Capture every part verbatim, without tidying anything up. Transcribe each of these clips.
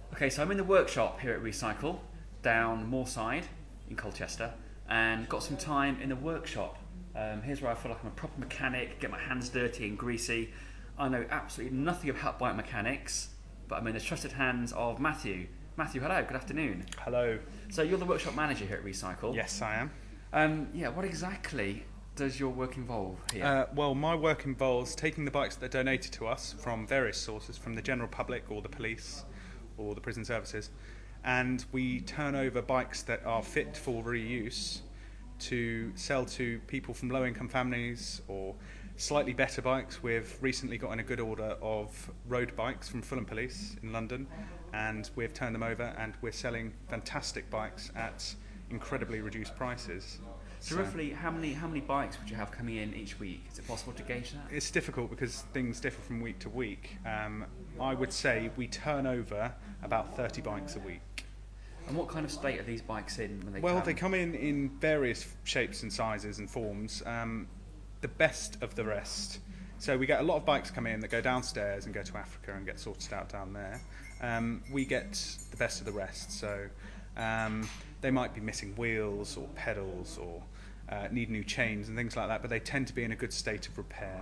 Okay, so I'm in the workshop here at Recycle, down Moorside in Colchester, and got some time in the workshop. Um, here's where I feel like I'm a proper mechanic, get my hands dirty and greasy. I know absolutely nothing about bike mechanics, but I'm in the trusted hands of Matthew. Matthew, hello, good afternoon. Hello. So you're the workshop manager here at Recycle. Yes, I am. Um, yeah, what exactly does your work involve here? Uh, well, my work involves taking the bikes that are donated to us from various sources, from the general public or the police or the prison services, and we turn over bikes that are fit for reuse to sell to people from low-income families or slightly better bikes. We've recently gotten a good order of road bikes from Fulham Police in London, and we've turned them over and we're selling fantastic bikes at incredibly reduced prices. So, so roughly, how many how many bikes would you have coming in each week? Is it possible to gauge that? It's difficult because things differ from week to week. Um, I would say we turn over about thirty bikes a week. And what kind of state are these bikes in when they well, come? Well, they come in in various shapes and sizes and forms. Um, the best of the rest. So we get a lot of bikes come in that go downstairs and go to Africa and get sorted out down there. Um, we get the best of the rest. So um, they might be missing wheels or pedals or uh, need new chains and things like that, but they tend to be in a good state of repair.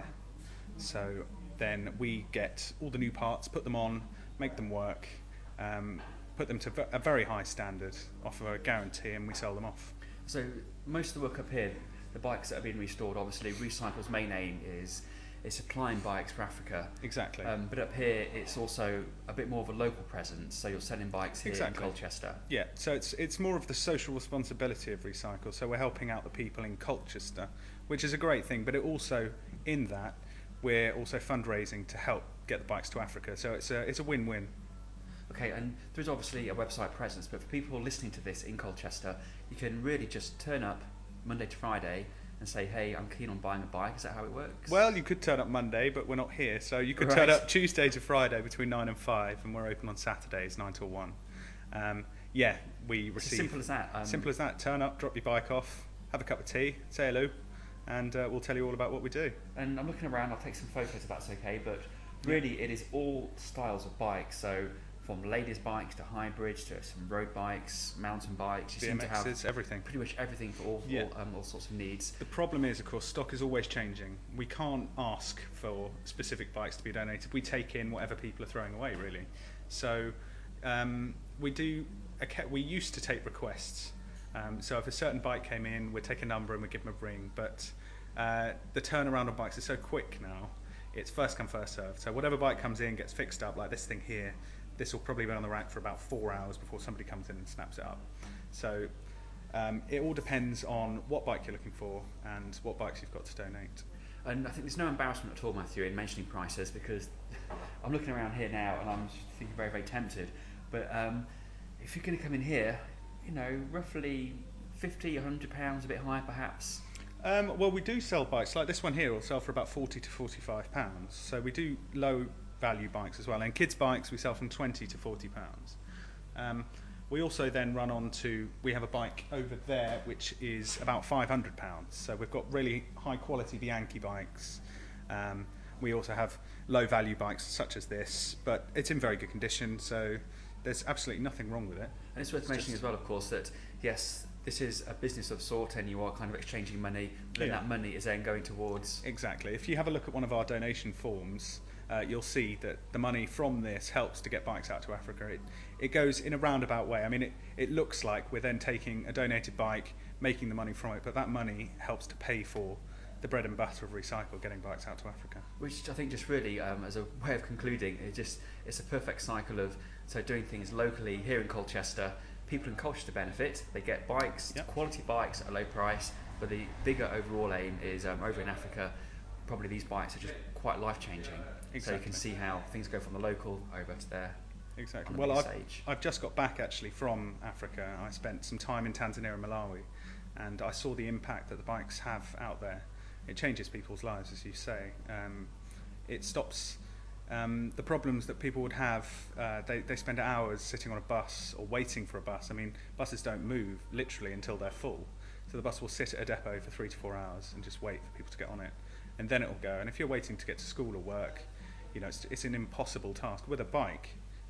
So then we get all the new parts, put them on, make them work, um, put them to a very high standard, offer a guarantee, and we sell them off. So most of the work up here, the bikes that are being restored, obviously Recycle's main aim is is supplying bikes for Africa. Exactly. Um, but up here, it's also a bit more of a local presence, so you're selling bikes here exactly. in Colchester. Yeah, so it's it's more of the social responsibility of Recycle, so we're helping out the people in Colchester, which is a great thing, but it also, in that, we're also fundraising to help get the bikes to Africa, so it's a, it's a win-win. Okay, and there's obviously a website presence, but for people listening to this in Colchester, you can really just turn up Monday to Friday and say, hey, I'm keen on buying a bike. Is that how it works? Well, you could turn up Monday, but we're not here, so you could right. turn up Tuesday to Friday between nine and five, and we're open on Saturdays nine till one. Um, yeah, we receive... It's as simple as that. Um, simple as that. Turn up, drop your bike off, have a cup of tea, say hello, and uh, we'll tell you all about what we do. And I'm looking around, I'll take some photos if that's okay, but really it is all styles of bikes, so from ladies' bikes to hybrids to some road bikes, mountain bikes. You B M Xs, seem to have everything. Pretty much everything for all, yeah. all, um, all sorts of needs. The problem is, of course, stock is always changing. We can't ask for specific bikes to be donated. We take in whatever people are throwing away, really. So um, we do. We used to take requests. Um, so if a certain bike came in, we'd take a number and we'd give them a ring. But uh, the turnaround on bikes is so quick now. It's first come, first served. So whatever bike comes in gets fixed up, like this thing here. This will probably be on the rack for about four hours before somebody comes in and snaps it up. So um, it all depends on what bike you're looking for and what bikes you've got to donate. And I think there's no embarrassment at all, Matthew, in mentioning prices, because I'm looking around here now and I'm thinking very, very tempted. But um, if you're going to come in here, you know, roughly fifty, a hundred pounds, a bit higher perhaps. Um, well, we do sell bikes like this one here. Will sell for about forty to forty-five pounds. So we do low value bikes as well, and kids bikes we sell from twenty to forty pounds. Um, we also then run on to, we have a bike over there which is about five hundred pounds, so we've got really high quality Bianchi bikes. Um, we also have low value bikes such as this, but it's in very good condition, so there's absolutely nothing wrong with it. And it's worth it's mentioning just, as well, of course, that yes, this is a business of sort and you are kind of exchanging money, but then yeah. that money is then going towards... Exactly. If you have a look at one of our donation forms, Uh, you'll see that the money from this helps to get bikes out to Africa. It, it goes in a roundabout way. I mean, it, it looks like we're then taking a donated bike, making the money from it, but that money helps to pay for the bread and butter of Recycle, getting bikes out to Africa. Which I think just really, um, as a way of concluding, it just it's a perfect cycle of so doing things locally here in Colchester. People in Colchester benefit. They get bikes, Yep. quality bikes at a low price, but the bigger overall aim is um, over in Africa. Probably these bikes are just quite life-changing. Exactly. So you can see how things go from the local over to there. Exactly. On the Well, big I've, stage. I've just got back actually from Africa. I spent some time in Tanzania and Malawi, and I saw the impact that the bikes have out there. It changes people's lives, as you say. Um, it stops um, the problems that people would have. Uh, they, they spend hours sitting on a bus or waiting for a bus. I mean, buses don't move literally until they're full. So the bus will sit at a depot for three to four hours and just wait for people to get on it. And then it will go. And if you're waiting to get to school or work, you know, it's, it's an impossible task. With a bike,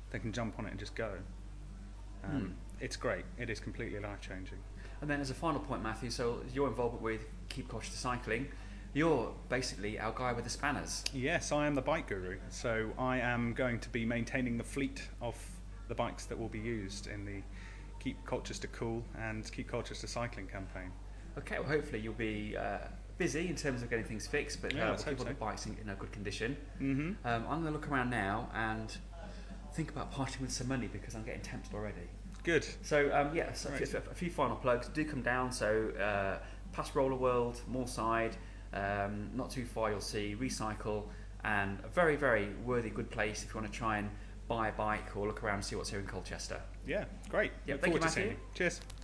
they can jump on it and just go. Um, Hmm. It's great. It is completely life-changing. And then as a final point, Matthew, so your involvement with Keep Colchester Cycling, you're basically our guy with the spanners. Yes, I am the bike guru. So I am going to be maintaining the fleet of the bikes that will be used in the Keep Colchester Cool and Keep Colchester Cycling campaign. Okay, well hopefully you'll be uh, busy in terms of getting things fixed, but Yeah, uh, we'll let's keep hope all the so. bikes in, in a good condition. Mm-hmm. Um, I'm going to look around now and think about parting with some money because I'm getting tempted already. Good. So um, yeah, so Right. a, a few final plugs. Do come down. So uh, past Roller World, Moorside, um, not too far you'll see Recycle, and a very very worthy good place if you want to try and buy a bike or look around and see what's here in Colchester. Yeah, great. Yeah, Look thank you, forward to seeing Matthew. you. Cheers.